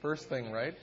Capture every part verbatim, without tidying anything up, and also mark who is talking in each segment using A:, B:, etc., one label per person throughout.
A: first thing, right?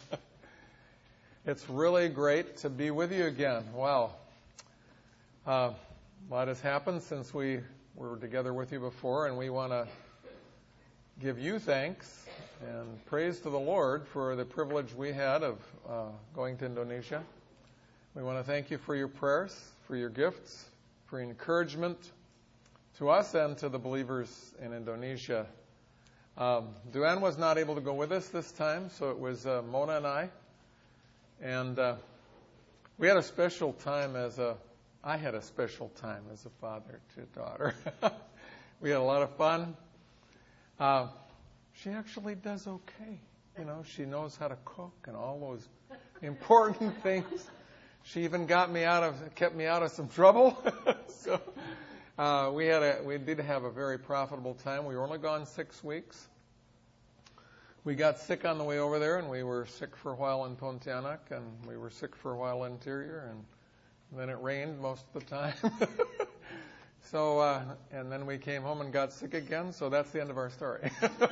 A: It's really great to be with you again. Wow. Uh, a lot has happened since we were together with you before, and we want to give you thanks and praise to the Lord for the privilege we had of uh, going to Indonesia. We want to thank you for your prayers, for your gifts, for your encouragement to us and to the believers in Indonesia. Um, Duane was not able to go with us this time, so it was uh, Mona and I. And uh, we had a special time as a, I had a special time as a father to a daughter. We had a lot of fun. Uh, she actually does okay. You know, she knows how to cook and all those important things. She even got me out of, kept me out of some trouble. so uh, we had a, we did have a very profitable time. We were only gone six weeks. We got sick on the way over there, and we were sick for a while in Pontianak, and we were sick for a while in Interior, and then it rained most of the time. so, uh, and then we came home and got sick again, so that's the end of our story.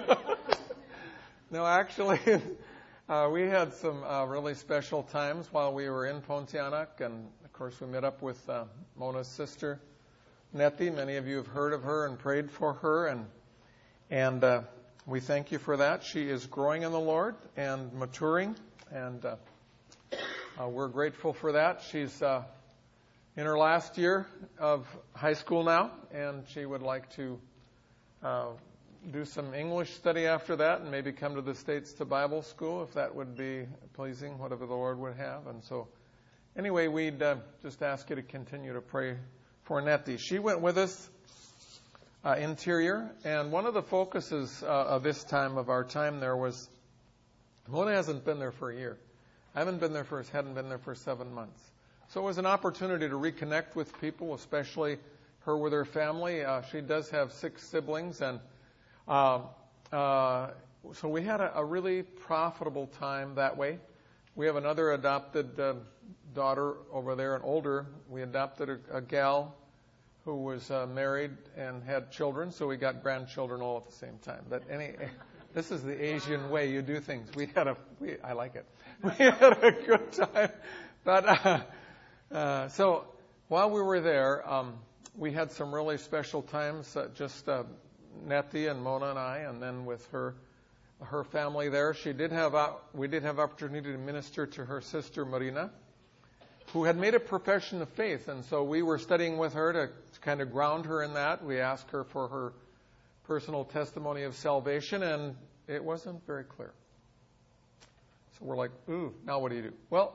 A: No, actually, uh, we had some uh, really special times while we were in Pontianak, and of course we met up with uh, Mona's sister, Nettie. Many of you have heard of her and prayed for her, and and uh, we thank you for that. She is growing in the Lord and maturing, and uh, uh, we're grateful for that. She's uh, in her last year of high school now, and she would like to uh, do some English study after that and maybe come to the States to Bible school, if that would be pleasing, whatever the Lord would have. And so anyway, we'd uh, just ask you to continue to pray for Nettie. She went with us Uh, Interior, and one of the focuses uh, of this time, of our time there, was Mona hasn't been there for a year. I haven't been there for, hadn't been there for seven months. So it was an opportunity to reconnect with people, especially her with her family. Uh, she does have six siblings, and uh, uh, so we had a, a really profitable time that way. We have another adopted uh, daughter over there, an older. We adopted a, a gal who was uh, married and had children, so we got grandchildren all at the same time. But any, this is the Asian way you do things. We had a, we, I like it. We had a good time. But uh, uh, so while we were there, um, we had some really special times. Uh, just uh, Nettie and Mona and I, and then with her, her family there. She did have, uh, we did have opportunity to minister to her sister Marina, who had made a profession of faith. And so we were studying with her to, to kind of ground her in that. We asked her for her personal testimony of salvation, and it wasn't very clear. So we're like, ooh, now what do you do? Well,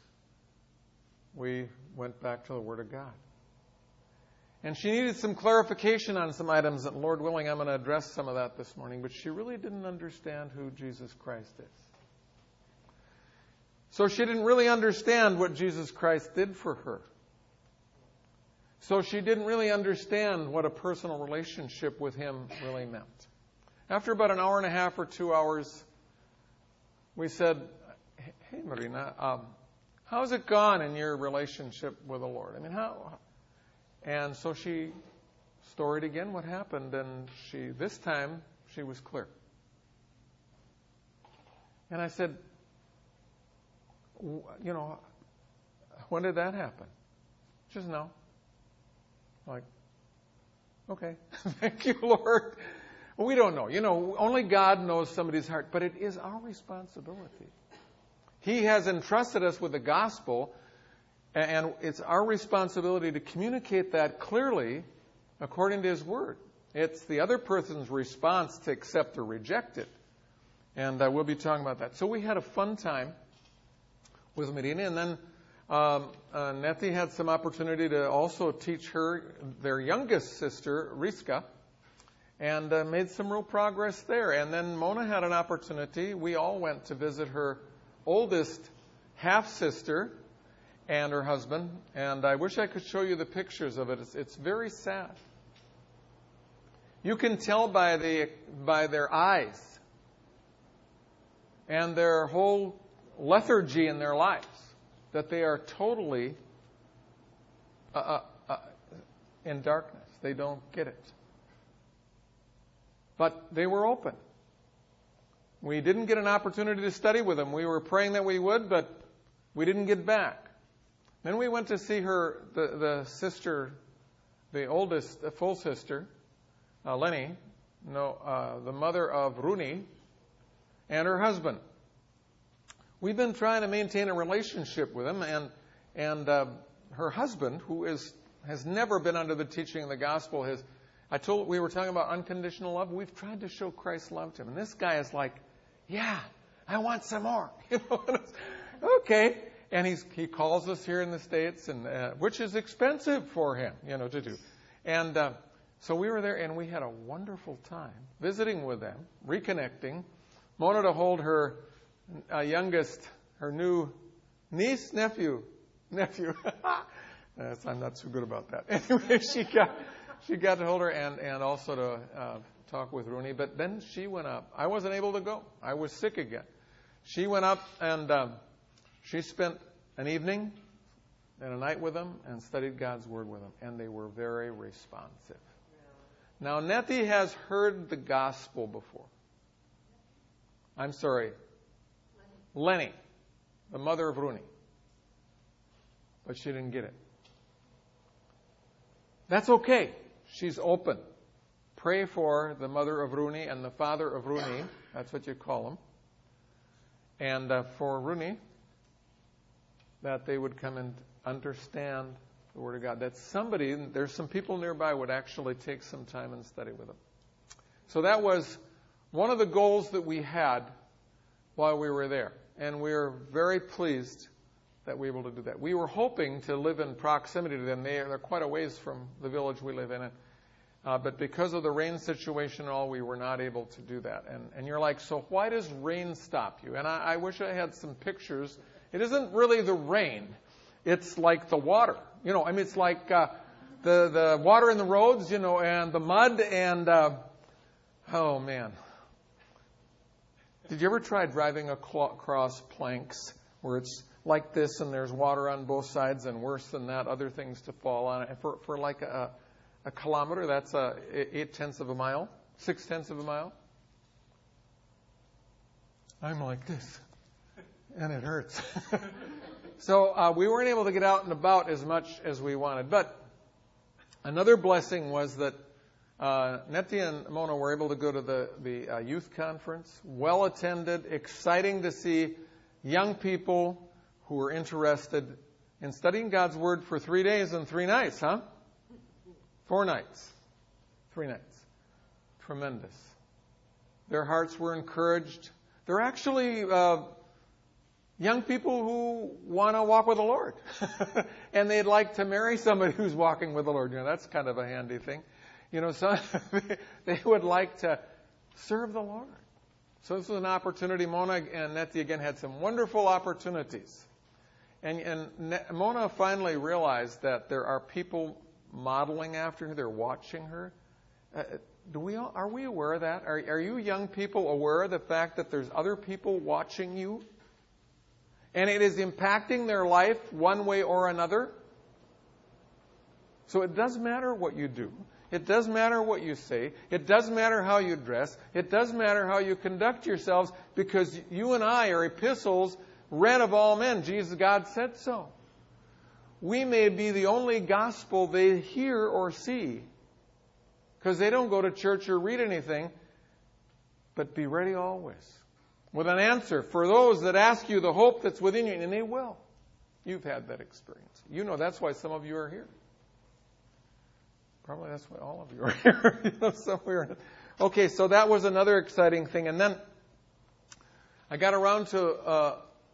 A: we went back to the Word of God. And she needed some clarification on some items that, Lord willing, I'm going to address some of that this morning. But she really didn't understand who Jesus Christ is. So she didn't really understand what Jesus Christ did for her. So she didn't really understand what a personal relationship with Him really meant. After about an hour and a half or two hours, we said, hey, Marina, um, how's it gone in your relationship with the Lord? I mean, how? And so she storied again what happened, and she, this time, she was clear. And I said, you know, when did that happen? Just now. Like, okay, thank you, Lord. Well, we don't know. You know, only God knows somebody's heart, but it is our responsibility. He has entrusted us with the gospel, and it's our responsibility to communicate that clearly according to His Word. It's the other person's response to accept or reject it. And uh, we'll be talking about that. So we had a fun time with Marina, and then um, uh, Nettie had some opportunity to also teach her, their youngest sister, Riska, and uh, made some real progress there. And then Mona had an opportunity. We all went to visit her oldest half-sister and her husband, and I wish I could show you the pictures of it. It's, it's very sad. You can tell by the by their eyes and their whole lethargy in their lives that they are totally uh, uh, uh, in darkness. They don't get it. But they were open. We didn't get an opportunity to study with them. We were praying that we would, but we didn't get back. Then we went to see her, the, the sister, the oldest, the full sister, uh, Lenny, no, uh, the mother of Runi, and her husband. We've been trying to maintain a relationship with them, and and uh, her husband, who is has never been under the teaching of the gospel, has. I told we were talking about unconditional love. We've tried to show Christ love to him, and this guy is like, "Yeah, I want some more." You know, okay. And he's he calls us here in the States, and uh, which is expensive for him, you know, to do. And uh, so we were there, and we had a wonderful time visiting with them, reconnecting. Mona to hold her uh, youngest, her new niece, nephew, nephew. Yes, I'm not so good about that. Anyway, she got she got to hold her, and and also to uh, talk with Rooney. But then she went up. I wasn't able to go. I was sick again. She went up and. Um, She spent an evening and a night with them and studied God's Word with them, and they were very responsive. Yeah. Now, Nettie has heard the gospel before. I'm sorry, Lenny, Lenny the mother of Rooney, but she didn't get it. That's okay. She's open. Pray for the mother of Rooney and the father of Rooney. That's what you call them. And uh, for Rooney, that they would come and understand the Word of God. That somebody, there's some people nearby, would actually take some time and study with them. So that was one of the goals that we had while we were there. And we were very pleased that we were able to do that. We were hoping to live in proximity to them. They, they're quite a ways from the village we live in. Uh, but because of the rain situation and all, we were not able to do that. And, and you're like, so why does rain stop you? And I, I wish I had some pictures. It isn't really the rain. It's like the water. You know, I mean, it's like uh, the, the water in the roads, you know, and the mud and, uh, oh, man. Did you ever try driving across planks where it's like this and there's water on both sides and worse than that, other things to fall on it? For, for like a, a kilometer, that's a eight-tenths of a mile, six-tenths of a mile. I'm like this. And it hurts. So uh, we weren't able to get out and about as much as we wanted. But another blessing was that uh, Nettie and Mona were able to go to the, the uh, youth conference. Well attended, exciting to see young people who were interested in studying God's Word for three days and three nights, huh? Four nights. Three nights. Tremendous. Their hearts were encouraged. They're actually... Uh, Young people who want to walk with the Lord. And they'd like to marry somebody who's walking with the Lord. You know, that's kind of a handy thing. You know, so they would like to serve the Lord. So this was an opportunity. Mona and Nettie again had some wonderful opportunities. And, and Mona finally realized that there are people modeling after her. They're watching her. Uh, do we all, are we aware of that? Are, are you young people aware of the fact that there's other people watching you? And it is impacting their life one way or another. So it does matter what you do. It does matter what you say. It does matter how you dress. It does matter how you conduct yourselves, because you and I are epistles read of all men. Jesus, God said so. We may be the only gospel they hear or see, because they don't go to church or read anything. But be ready always with an answer for those that ask you the hope that's within you, and they will. You've had that experience. You know that's why some of you are here. Probably that's why all of you are here. You know, somewhere. Okay, so that was another exciting thing. And then I got around to uh,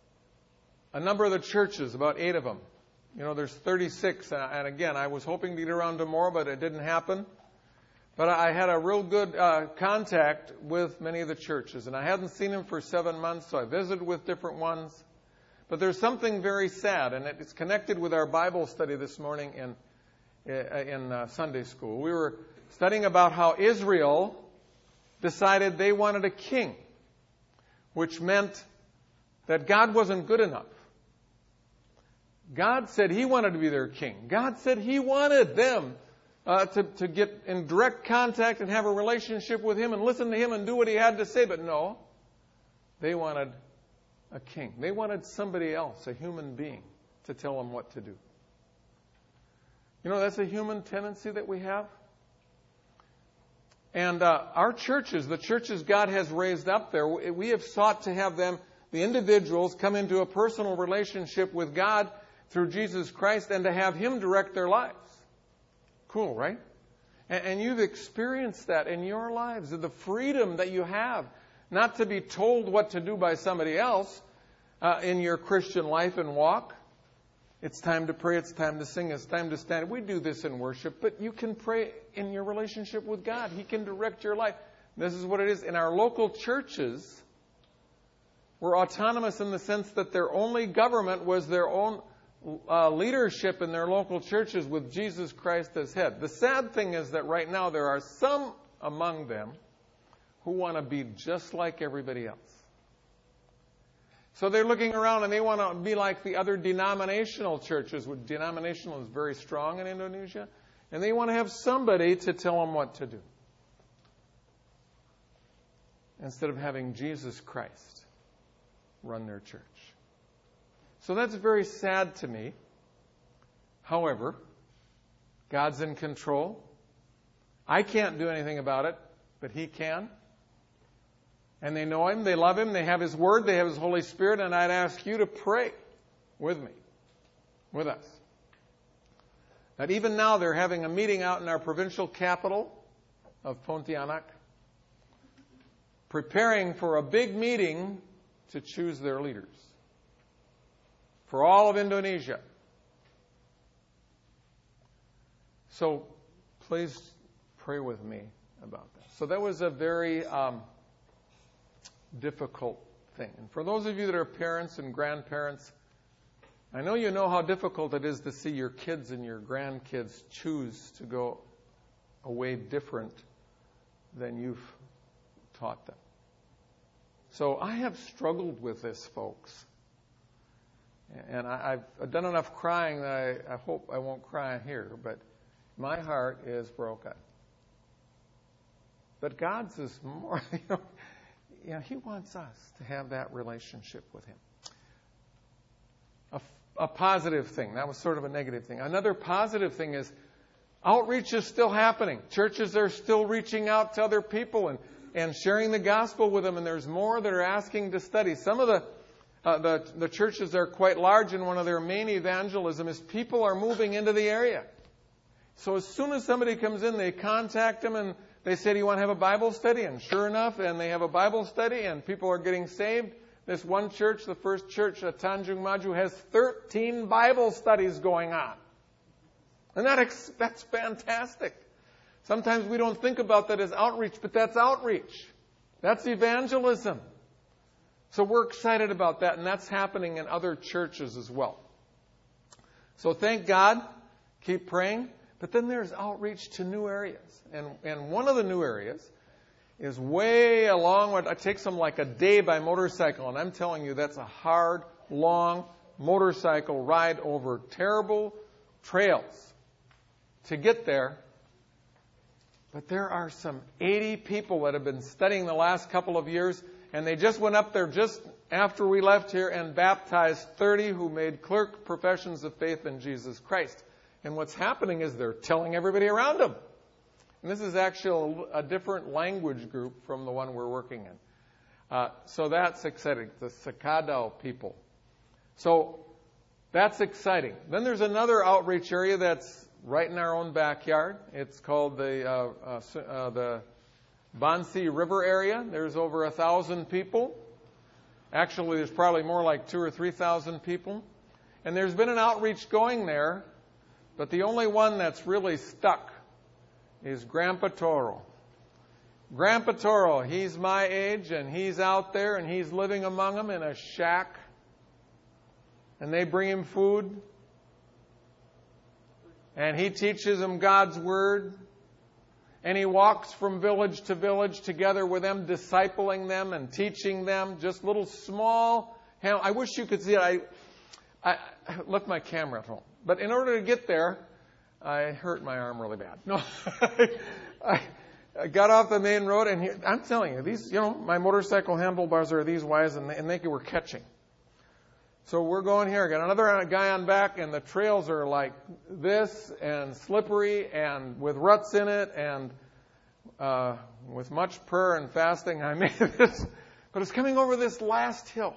A: a number of the churches, about eight of them. You know, there's thirty-six. And again, I was hoping to get around to more, but it didn't happen. But I had a real good uh, contact with many of the churches. And I hadn't seen them for seven months, so I visited with different ones. But there's something very sad, and it's connected with our Bible study this morning in, in uh, Sunday school. We were studying about how Israel decided they wanted a king, which meant that God wasn't good enough. God said He wanted to be their king. God said He wanted them Uh, to, to get in direct contact and have a relationship with Him and listen to Him and do what He had to say. But no, They wanted a king. They wanted somebody else, a human being, to tell them what to do. You know, that's a human tendency that we have. And uh, our churches, the churches God has raised up there, we have sought to have them, the individuals, come into a personal relationship with God through Jesus Christ and to have Him direct their lives. Cool, right? And, and you've experienced that in your lives, the freedom that you have not to be told what to do by somebody else uh, in your Christian life and walk. It's time to pray, it's time to sing, it's time to stand. We do this in worship, but you can pray in your relationship with God. He can direct your life. This is what it is. In our local churches, we're autonomous in the sense that their only government was their own uh, leadership in their local churches with Jesus Christ as head. The sad thing is that right now there are some among them who want to be just like everybody else. So they're looking around and they want to be like the other denominational churches. Denominational is very strong in Indonesia. And they want to have somebody to tell them what to do. Instead of having Jesus Christ run their church. So that's very sad to me. However, God's in control. I can't do anything about it, but He can. And they know Him, they love Him, they have His Word, they have His Holy Spirit, and I'd ask you to pray with me, with us. That even now they're having a meeting out in our provincial capital of Pontianak, preparing for a big meeting to choose their leaders for all of Indonesia. So please pray with me about that. So that was a very um, difficult thing. And for those of you that are parents and grandparents, I know you know how difficult it is to see your kids and your grandkids choose to go a way different than you've taught them. So I have struggled with this, folks. And I, I've done enough crying that I, I hope I won't cry here, but my heart is broken. But God's is more, you know, you know, He wants us to have that relationship with Him. A, a positive thing. That was sort of a negative thing. Another positive thing is outreach is still happening. Churches are still reaching out to other people and, and sharing the gospel with them, and there's more that are asking to study. Some of the, uh, the the churches are quite large, and one of their main evangelism is people are moving into the area. So as soon as somebody comes in, they contact them and they say, do you want to have a Bible study? And sure enough, and they have a Bible study and people are getting saved. This one church, the first church at Tanjung Maju, has thirteen Bible studies going on. And that ex- that's fantastic. Sometimes we don't think about that as outreach, but that's outreach. That's evangelism. So we're excited about that, and that's happening in other churches as well. So thank God. Keep praying. But then there's outreach to new areas. And, and one of the new areas is way along, it takes them like a day by motorcycle. And I'm telling you, that's a hard, long motorcycle ride over terrible trails to get there. But there are some eighty people that have been studying the last couple of years, and they just went up there just after we left here and baptized thirty who made clear professions of faith in Jesus Christ. And what's happening is they're telling everybody around them. And this is actually a different language group from the one we're working in. Uh, so that's exciting, the Sakadao people. So that's exciting. Then there's another outreach area that's right in our own backyard. It's called the uh, uh, uh, the Bansi River area. There's over a thousand people. Actually, there's probably more like two or three thousand people. And there's been an outreach going there, but the only one that's really stuck is Grandpa Toro. Grandpa Toro, he's my age, and he's out there, and he's living among them in a shack. And they bring him food. And he teaches them God's Word. And he walks from village to village together with them, discipling them and teaching them. Just little small... I wish you could see it. I, I left my camera at home. But in order to get there, I hurt my arm really bad. No, I, I got off the main road, and here, I'm telling you, these, you know, my motorcycle handlebars are these wise, and they, and they were catching. So we're going here. Got another guy on back, and the trails are like this, and slippery, and with ruts in it, and uh, with much prayer and fasting, I made this. But it's coming over this last hill,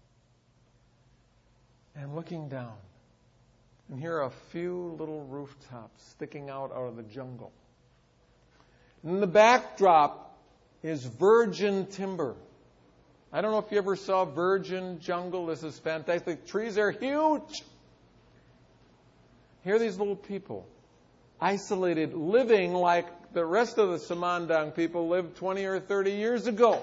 A: and looking down, and here are a few little rooftops sticking out out of the jungle. And the backdrop is virgin timber. I don't know if you ever saw virgin jungle. This is fantastic. Trees are huge. Here are these little people, isolated, living like the rest of the Samandang people lived twenty or thirty years ago.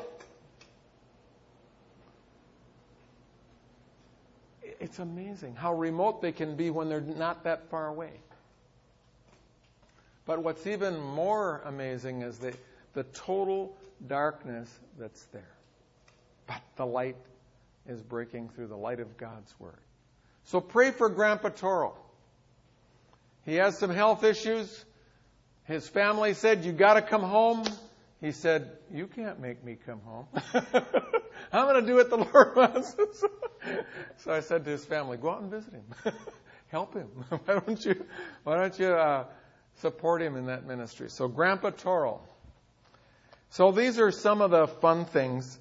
A: It's amazing how remote they can be when they're not that far away. But what's even more amazing is the, the total darkness that's there. But the light is breaking through, the light of God's Word. So pray for Grandpa Toro. He has some health issues. His family said, you got to come home. He said, you can't make me come home. I'm going to do what the Lord wants. So I said to his family, go out and visit him. Help him. Why don't you, why don't you uh, support him in that ministry? So Grandpa Toro. So these are some of the fun things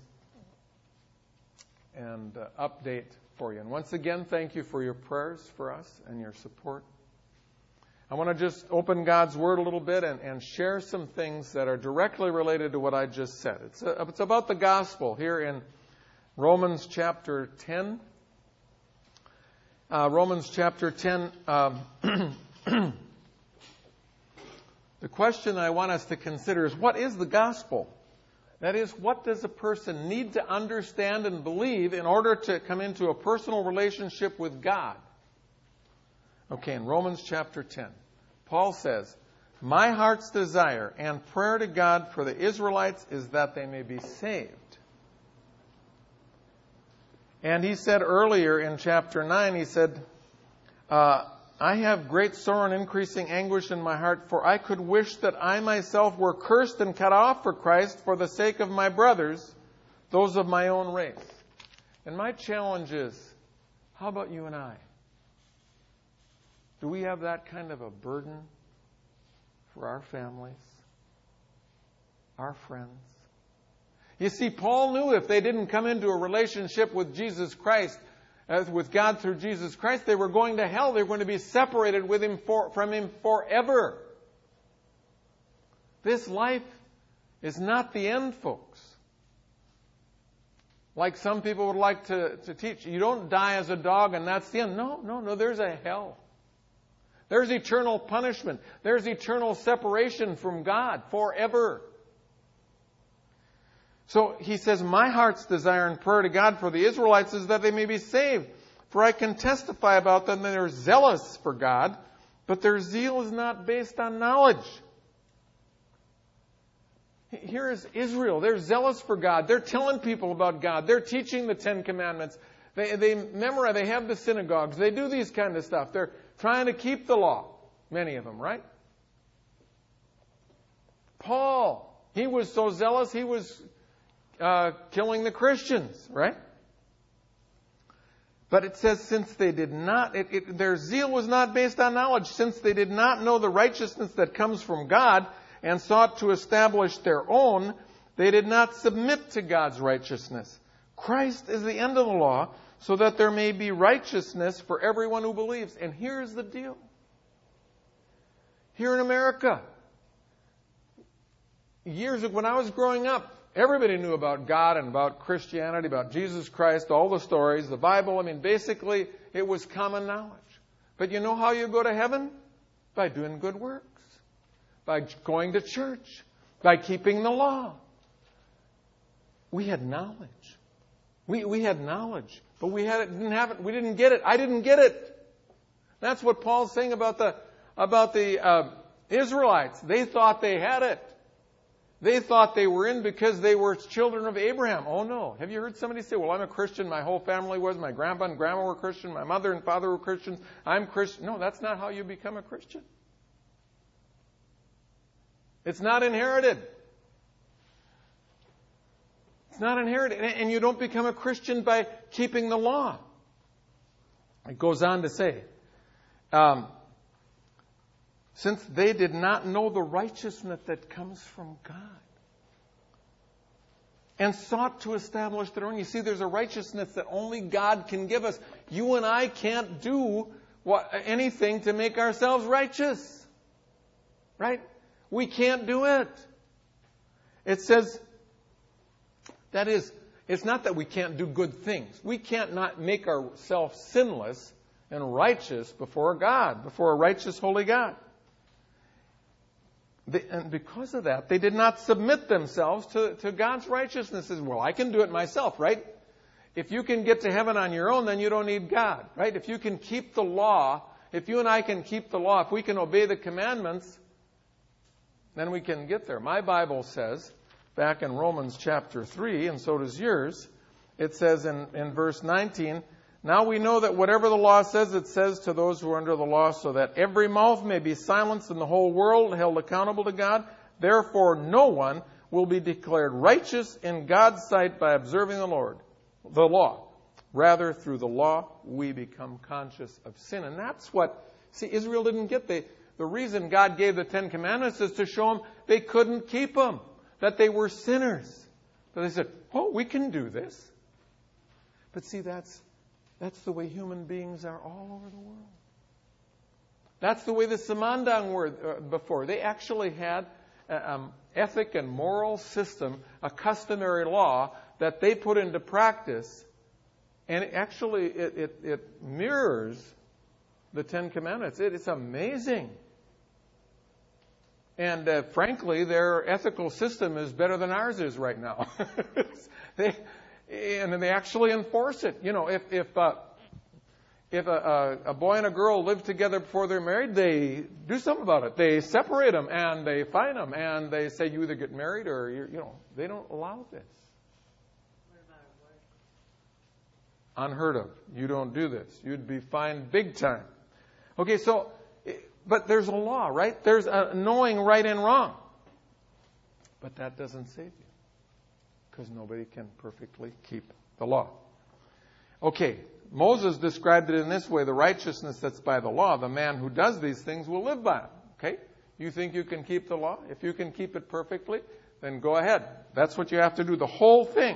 A: and uh, update for you. And once again, thank you for your prayers for us and your support. I want to just open God's Word a little bit and, and share some things that are directly related to what I just said. It's, a, it's about the gospel here in Romans chapter ten. Uh, Romans chapter ten. Um, the question I want us to consider is, what is the gospel? That is, what does a person need to understand and believe in order to come into a personal relationship with God? Okay, in Romans chapter ten, Paul says, my heart's desire and prayer to God for the Israelites is that they may be saved. And he said earlier in chapter nine, he said, uh, I have great sorrow and increasing anguish in my heart, for I could wish that I myself were cursed and cut off for Christ for the sake of my brothers, those of my own race. And my challenge is, how about you and I? Do we have that kind of a burden for our families, our friends? You see, Paul knew if they didn't come into a relationship with Jesus Christ, uh, with God through Jesus Christ, they were going to hell. They were going to be separated with him for, from Him forever. This life is not the end, folks. Like some people would like to, to teach, you don't die as a dog and that's the end. No, no, no, there's a hell. There's eternal punishment. There's eternal separation from God forever. So he says, my heart's desire and prayer to God for the Israelites is that they may be saved. For I can testify about them that they're zealous for God, but their zeal is not based on knowledge. Here is Israel. They're zealous for God. They're telling people about God. They're teaching the Ten Commandments. They, they memorize, they have the synagogues. They do these kind of stuff. They're trying to keep the law. Many of them, right? Paul, he was so zealous, he was uh, killing the Christians, right? But it says, since they did not, it, it, their zeal was not based on knowledge, since they did not know the righteousness that comes from God and sought to establish their own, they did not submit to God's righteousness. Christ is the end of the law, so that there may be righteousness for everyone who believes. And here's the deal. Here in America, years ago, when I was growing up, everybody knew about God and about Christianity, about Jesus Christ, all the stories, the Bible. I mean, basically, it was common knowledge. But you know how you go to heaven? By doing good works. By going to church. By keeping the law. We had knowledge. We we had knowledge. But we had it, didn't have it. We didn't get it. I didn't get it. That's what Paul's saying about the about the uh, Israelites. They thought they had it. They thought they were in because they were children of Abraham. Oh no! Have you heard somebody say, "Well, I'm a Christian. My whole family was. My grandpa and grandma were Christian. My mother and father were Christians. I'm Christian." No, that's not how you become a Christian. It's not inherited. It's not inherited. And you don't become a Christian by keeping the law. It goes on to say, um, since they did not know the righteousness that comes from God and sought to establish their own. You see, there's a righteousness that only God can give us. You and I can't do what, anything to make ourselves righteous. Right? We can't do it. It says, that is, it's not that we can't do good things. We can't not make ourselves sinless and righteous before God, before a righteous, holy God. They, and because of that, they did not submit themselves to, to God's righteousness. Well, I can do it myself, right? If you can get to heaven on your own, then you don't need God, right? If you can keep the law, if you and I can keep the law, if we can obey the commandments, then we can get there. My Bible says, back in Romans chapter three, and so does yours, it says in, in verse nineteen, now we know that whatever the law says, it says to those who are under the law, so that every mouth may be silenced and the whole world held accountable to God. Therefore, no one will be declared righteous in God's sight by observing the Lord, the law. Rather, through the law, we become conscious of sin. And that's what, see, Israel didn't get. They, the reason God gave the Ten Commandments is to show them they couldn't keep them, that they were sinners. But they said, oh, we can do this. But see, that's That's the way human beings are all over the world. That's the way the Samandang were uh, before. They actually had an um, ethic and moral system, a customary law that they put into practice. And it actually, it, it, it mirrors the Ten Commandments. It, it's amazing. And uh, frankly, their ethical system is better than ours is right now. they... And then they actually enforce it. You know, if if uh, if a, a, a boy and a girl live together before they're married, they do something about it. They separate them and they fine them and they say you either get married or you're, you know, they don't allow this. Unheard of. You don't do this. You'd be fined big time. Okay, so, but there's a law, right? There's a knowing right and wrong. But that doesn't save you. Because nobody can perfectly keep the law. Okay, Moses described it in this way, the righteousness that's by the law, the man who does these things will live by it. Okay? You think you can keep the law? If you can keep it perfectly, then go ahead. That's what you have to do, the whole thing.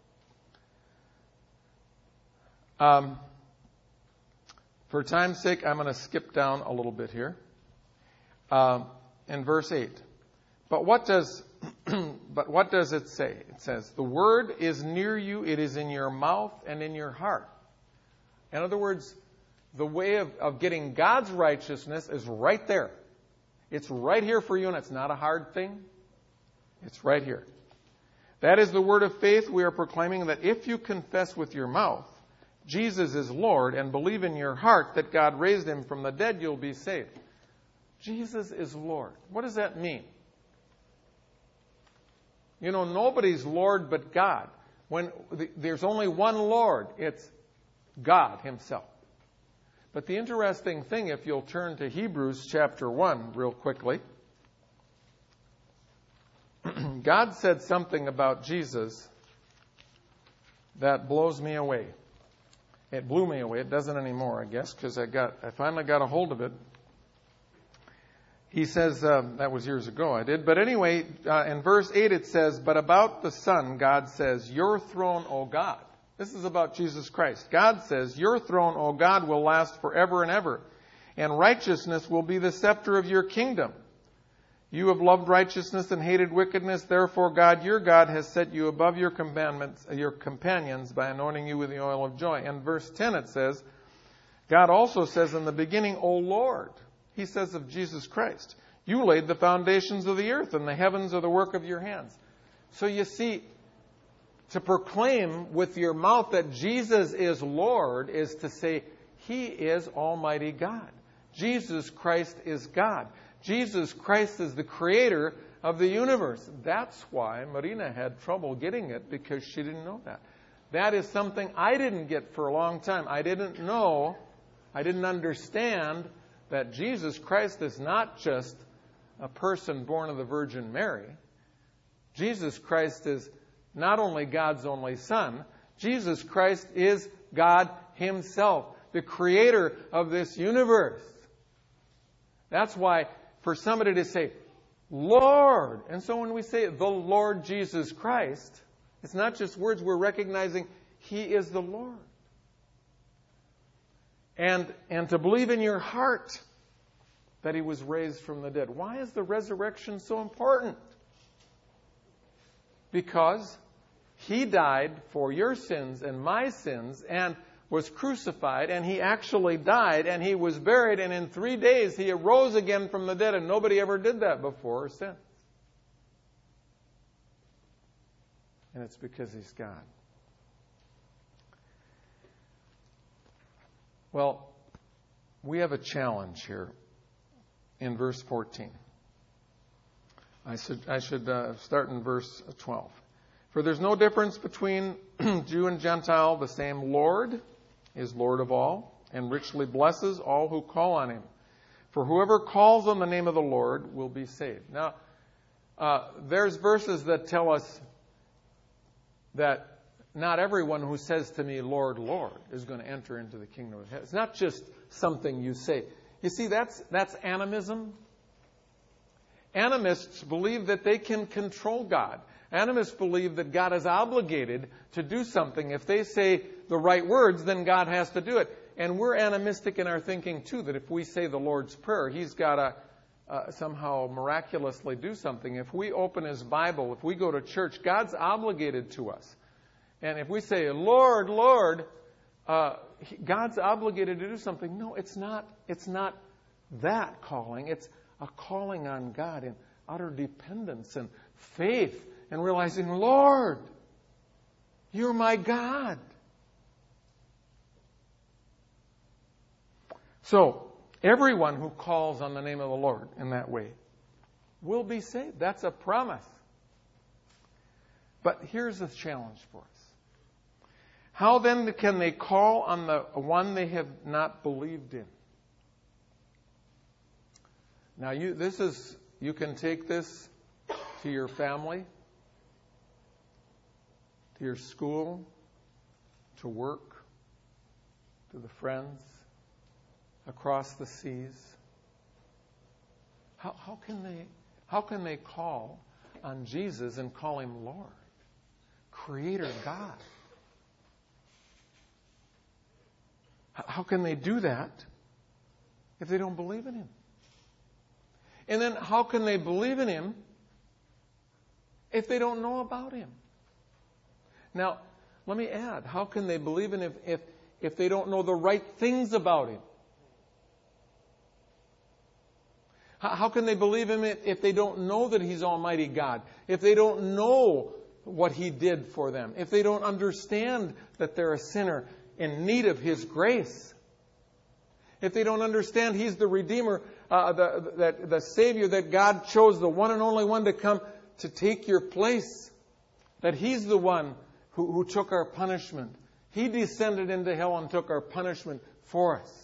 A: Um, for time's sake, I'm going to skip down a little bit here. Um, in verse eight. But what does But what does it say? It says, the word is near you, it is in your mouth and in your heart. In other words, the way of, of getting God's righteousness is right there. It's right here for you, and it's not a hard thing. It's right here. That is the word of faith we are proclaiming, that if you confess with your mouth Jesus is Lord and believe in your heart that God raised him from the dead, you'll be saved. Jesus is Lord. What does that mean? You know, nobody's Lord but God. When there's only one Lord, it's God himself. But the interesting thing, if you'll turn to Hebrews chapter one real quickly, God said something about Jesus that blows me away. It blew me away. It doesn't anymore, I guess, because I got I finally got a hold of it. He says, uh, that was years ago I did. But anyway, uh, in verse eight it says, but about the Son, God says, your throne, O God. This is about Jesus Christ. God says, your throne, O God, will last forever and ever, and righteousness will be the scepter of your kingdom. You have loved righteousness and hated wickedness. Therefore, God, your God, has set you above your commandments, your companions by anointing you with the oil of joy. And verse ten it says, God also says in the beginning, O Lord. He says of Jesus Christ, you laid the foundations of the earth, and the heavens are the work of your hands. So you see, to proclaim with your mouth that Jesus is Lord is to say he is Almighty God. Jesus Christ is God. Jesus Christ is the creator of the universe. That's why Marina had trouble getting it, because she didn't know that. That is something I didn't get for a long time. I didn't know, I didn't understand that Jesus Christ is not just a person born of the Virgin Mary. Jesus Christ is not only God's only Son, Jesus Christ is God Himself, the creator of this universe. That's why for somebody to say, Lord, and so when we say the Lord Jesus Christ, it's not just words, we're recognizing He is the Lord. And, and to believe in your heart that He was raised from the dead. Why is the resurrection so important? Because He died for your sins and my sins and was crucified, and He actually died, and He was buried, and in three days He arose again from the dead, and nobody ever did that before or since. And it's because He's God. Well, we have a challenge here in verse fourteen. I should, I should uh, start in verse twelve. For there's no difference between Jew and Gentile. The same Lord is Lord of all, and richly blesses all who call on Him. For whoever calls on the name of the Lord will be saved. Now, uh, there's verses that tell us that not everyone who says to me, Lord, Lord, is going to enter into the kingdom of heaven. It's not just something you say. You see, that's that's animism. Animists believe that they can control God. Animists believe that God is obligated to do something. If they say the right words, then God has to do it. And we're animistic in our thinking, too, that if we say the Lord's Prayer, He's got to uh, somehow miraculously do something. If we open His Bible, if we go to church, God's obligated to us. And if we say, Lord, Lord, uh, God's obligated to do something. No, it's not. It's not that calling. It's a calling on God in utter dependence and faith and realizing, Lord, You're my God. So, everyone who calls on the name of the Lord in that way will be saved. That's a promise. But here's the challenge for us. How then can they call on the one they have not believed in? Now, you this is you can take this to your family, to your school, to work, to the friends, across the seas. How, how can they how can they call on Jesus and call Him Lord, Creator God? How can they do that if they don't believe in Him? And then how can they believe in Him if they don't know about Him? Now, let me add, how can they believe in Him if, if, if they don't know the right things about Him? How, how can they believe in Him if they don't know that He's Almighty God? If they don't know what He did for them? If they don't understand that they're a sinner in need of His grace? If they don't understand He's the Redeemer, uh, the, that, the Savior, that God chose, the one and only one to come to take your place, that He's the one who, who took our punishment. He descended into hell and took our punishment for us.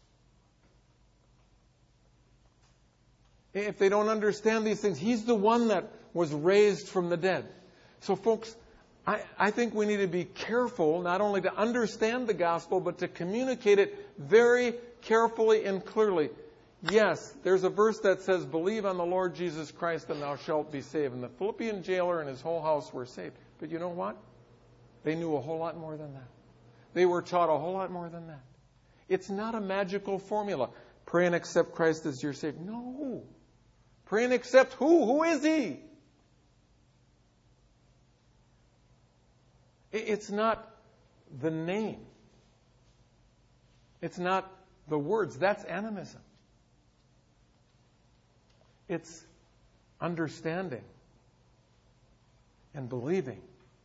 A: If they don't understand these things, He's the one that was raised from the dead. So folks, I, I think we need to be careful not only to understand the gospel, but to communicate it very carefully and clearly. Yes, there's a verse that says, believe on the Lord Jesus Christ and thou shalt be saved. And the Philippian jailer and his whole house were saved. But you know what? They knew a whole lot more than that. They were taught a whole lot more than that. It's not a magical formula. Pray and accept Christ as your Savior. No. Pray and accept who? Who is He? It's not the name. It's not the words. That's animism. It's understanding and believing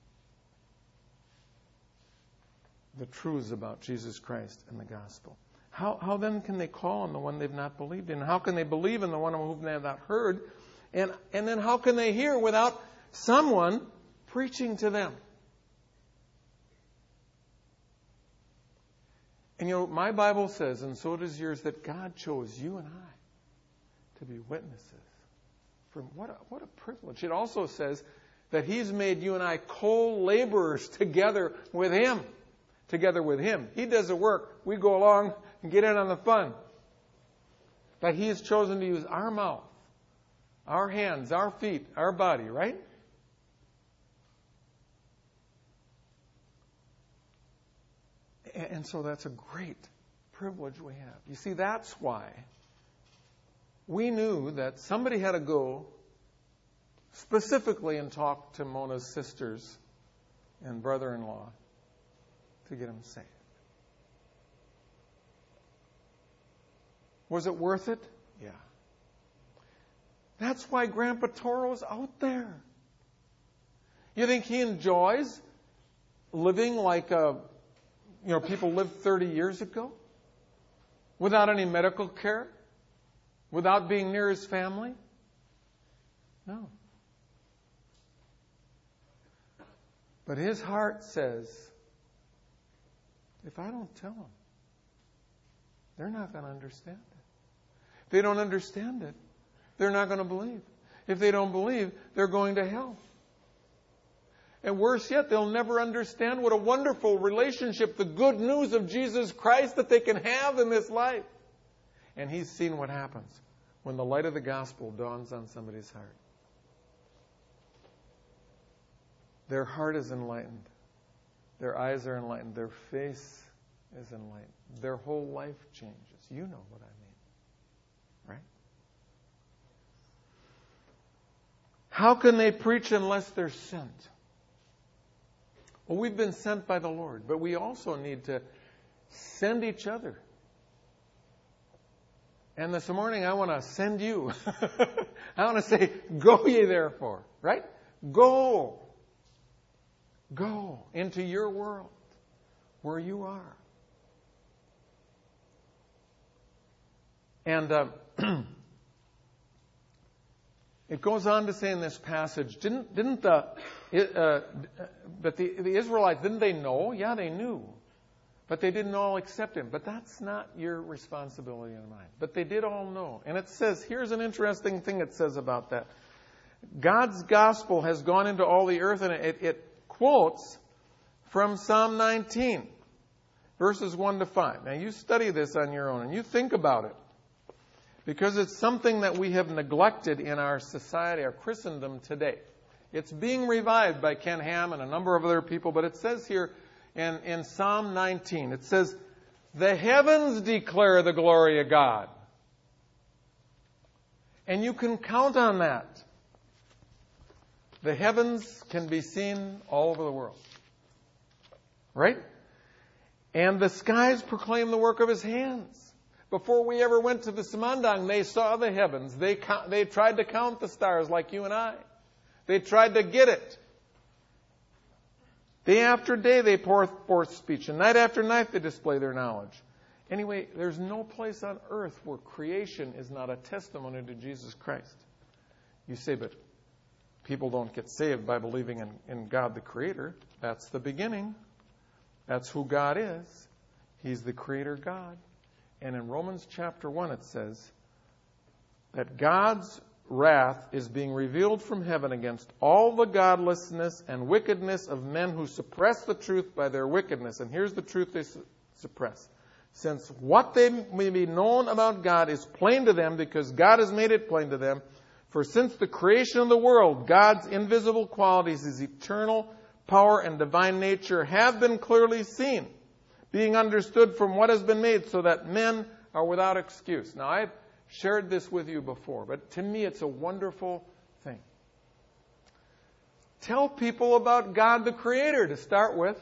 A: the truths about Jesus Christ and the gospel. How, how then can they call on the one they've not believed in? How can they believe in the one whom they have not heard? And, and then how can they hear without someone preaching to them? And you know, my Bible says, and so does yours, that God chose you and I to be witnesses. From what a, what a privilege. It also says that He's made you and I co-laborers together with Him. Together with Him. He does the work. We go along and get in on the fun. That He has chosen to use our mouth, our hands, our feet, our body, right? And so that's a great privilege we have. You see, that's why we knew that somebody had to go specifically and talk to Mona's sisters and brother-in-law to get them saved. Was it worth it? Yeah. That's why Grandpa Toro's out there. You think he enjoys living like a, you know, people lived thirty years ago? Without any medical care? Without being near his family? No. But his heart says, if I don't tell them, they're not going to understand it. If they don't understand it, they're not going to believe. If they don't believe, they're going to hell. And worse yet, they'll never understand what a wonderful relationship, the good news of Jesus Christ that they can have in this life. And he's seen what happens when the light of the gospel dawns on somebody's heart. Their heart is enlightened. Their eyes are enlightened. Their face is enlightened. Their whole life changes. You know what I mean, right? How can they preach unless they're sent? Well, we've been sent by the Lord, but we also need to send each other. And this morning I want to send you. I want to say, go ye therefore, right? Go. Go into your world where you are. And uh, it goes on to say in this passage, didn't didn't the uh, but the, the Israelites, didn't they know? Yeah, they knew. But they didn't all accept him. But that's not your responsibility and mine. But they did all know. And it says, here's an interesting thing it says about that. God's gospel has gone into all the earth, and it, it quotes from Psalm nineteen, verses one to five. Now you study this on your own, and you think about it. Because it's something that we have neglected in our society, our Christendom today. It's being revived by Ken Ham and a number of other people, but it says here in, in Psalm nineteen, it says, the heavens declare the glory of God. And you can count on that. The heavens can be seen all over the world. Right? And the skies proclaim the work of His hands. Before we ever went to the Samandang, they saw the heavens. They count, they tried to count the stars like you and I. They tried to get it. Day after day they pour forth speech, and night after night they display their knowledge. Anyway, there's no place on earth where creation is not a testimony to Jesus Christ. You say, but people don't get saved by believing in, in God the Creator. That's the beginning. That's who God is. He's the Creator God. And in Romans chapter one it says that God's wrath is being revealed from heaven against all the godlessness and wickedness of men who suppress the truth by their wickedness. And here's the truth they su- suppress. Since what they may be known about God is plain to them because God has made it plain to them. For since the creation of the world, God's invisible qualities, His eternal power and divine nature have been clearly seen, being understood from what has been made, so that men are without excuse. Now, I've shared this with you before, but to me it's a wonderful thing. Tell people about God the Creator to start with.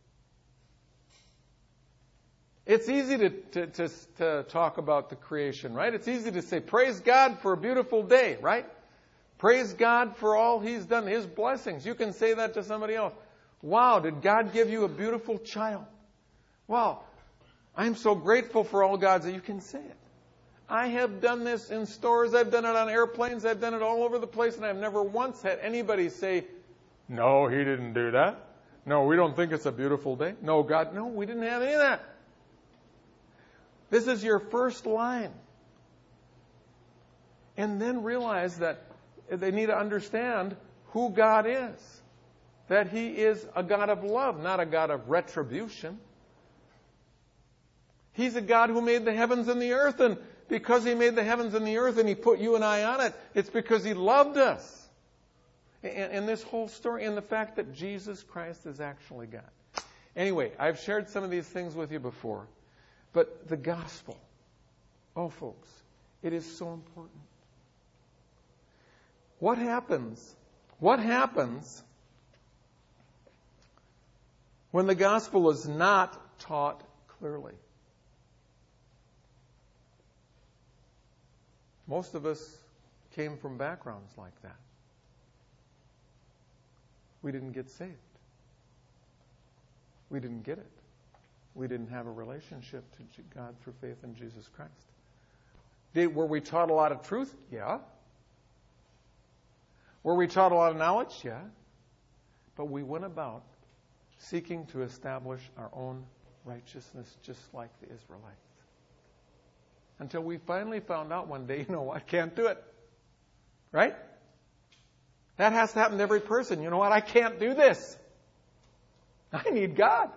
A: It's easy to, to, to, to talk about the creation, right? It's easy to say, praise God for a beautiful day, right? Praise God for all He's done, His blessings. You can say that to somebody else. Wow, did God give you a beautiful child? Wow, I'm so grateful for all God's. You can say it. I have done this in stores. I've done it on airplanes. I've done it all over the place. And I've never once had anybody say, no, He didn't do that. No, we don't think it's a beautiful day. No, God, no, we didn't have any of that. This is your first line. And then realize that they need to understand who God is. That He is a God of love, not a God of retribution. He's a God who made the heavens and the earth, and because He made the heavens and the earth and He put you and I on it, it's because He loved us. And, and this whole story, and the fact that Jesus Christ is actually God. Anyway, I've shared some of these things with you before, but the gospel, oh folks, it is so important. What happens? What happens when the gospel is not taught clearly? Most of us came from backgrounds like that. We didn't get saved. We didn't get it. We didn't have a relationship to God through faith in Jesus Christ. Did, were we taught a lot of truth? Yeah. Were we taught a lot of knowledge? Yeah. But we went about seeking to establish our own righteousness just like the Israelites. Until we finally found out one day, you know what, I can't do it. Right? That has to happen to every person. You know what, I can't do this. I need God.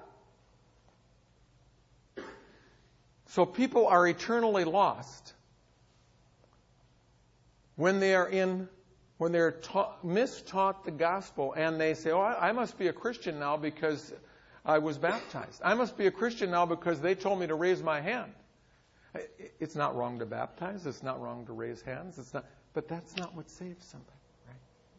A: So people are eternally lost when they are in, when they're taught, mistaught the gospel, and they say, oh, I must be a Christian now because I was baptized. I must be a Christian now because they told me to raise my hand. It's not wrong to baptize. It's not wrong to raise hands. It's not, but that's not what saves somebody, right?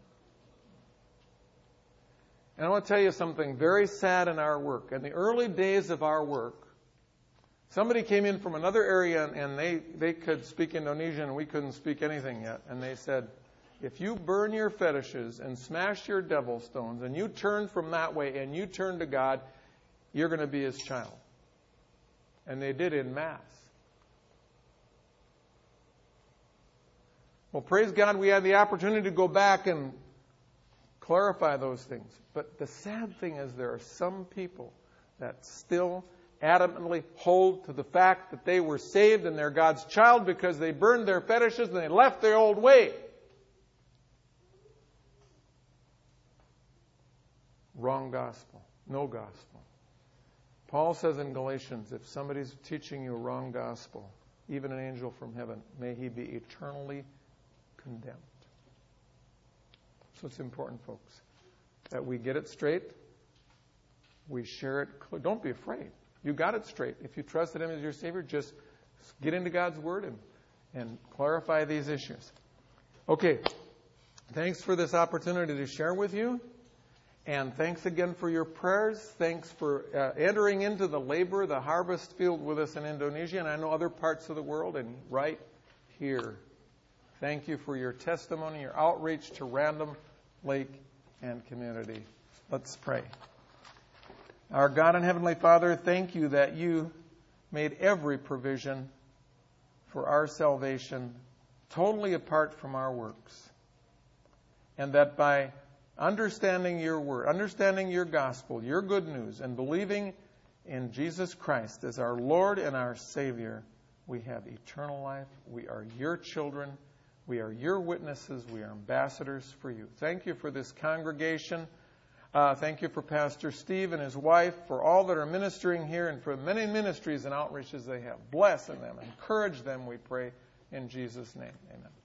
A: And I want to tell you something very sad in our work. In the early days of our work, somebody came in from another area and they, they could speak Indonesian and we couldn't speak anything yet. And they said, if you burn your fetishes and smash your devil stones and you turn from that way and you turn to God, you're going to be His child. And they did in mass. Well, praise God, we had the opportunity to go back and clarify those things. But the sad thing is there are some people that still adamantly hold to the fact that they were saved and they're God's child because they burned their fetishes and they left their old way. Wrong gospel. No gospel. Paul says in Galatians, if somebody's teaching you a wrong gospel, even an angel from heaven, may he be eternally condemned. So it's important, folks, that we get it straight. We share it clear. Don't be afraid. You got it straight. If you trusted Him as your Savior, just get into God's Word and, and clarify these issues. Okay. Thanks for this opportunity to share with you. And thanks again for your prayers. Thanks for uh, entering into the labor, the harvest field with us in Indonesia, and I know other parts of the world, and right here. Thank you for your testimony, your outreach to Random Lake and community. Let's pray. Our God and Heavenly Father, thank you that you made every provision for our salvation totally apart from our works. And that by understanding your word, understanding your gospel, your good news, and believing in Jesus Christ as our Lord and our Savior, we have eternal life. We are your children. We are your witnesses. We are ambassadors for you. Thank you for this congregation. Uh, thank you for Pastor Steve and his wife, for all that are ministering here, and for many ministries and outreaches they have. Bless them. Encourage them, we pray, in Jesus' name. Amen.